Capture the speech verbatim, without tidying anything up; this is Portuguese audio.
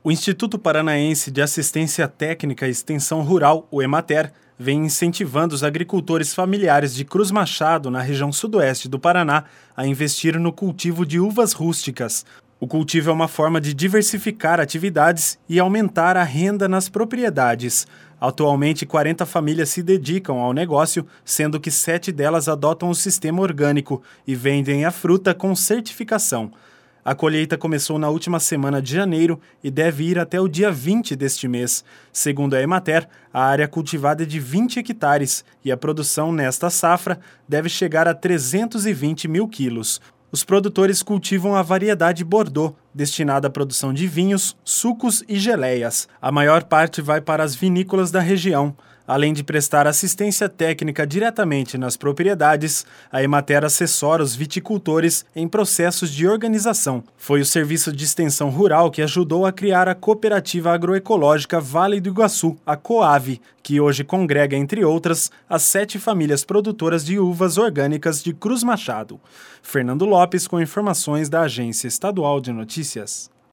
O Instituto Paranaense de Assistência Técnica e Extensão Rural, o EMATER, vem incentivando os agricultores familiares de Cruz Machado, na região sudoeste do Paraná, a investir no cultivo de uvas rústicas. O cultivo é uma forma de diversificar atividades e aumentar a renda nas propriedades. Atualmente, quarenta famílias se dedicam ao negócio, sendo que sete delas adotam o sistema orgânico e vendem a fruta com certificação. A colheita começou na última semana de janeiro e deve ir até o dia vinte deste mês. Segundo a EMATER, a área cultivada é de vinte hectares e a produção nesta safra deve chegar a trezentos e vinte mil quilos. Os produtores cultivam a variedade Bordeaux, destinada à produção de vinhos, sucos e geleias. A maior parte vai para as vinícolas da região. Além de prestar assistência técnica diretamente nas propriedades, a EMATER assessora os viticultores em processos de organização. Foi o Serviço de Extensão Rural que ajudou a criar a Cooperativa Agroecológica Vale do Iguaçu, a COAV, que hoje congrega, entre outras, as sete famílias produtoras de uvas orgânicas de Cruz Machado. Fernando Lopes com informações da Agência Estadual de Notícias.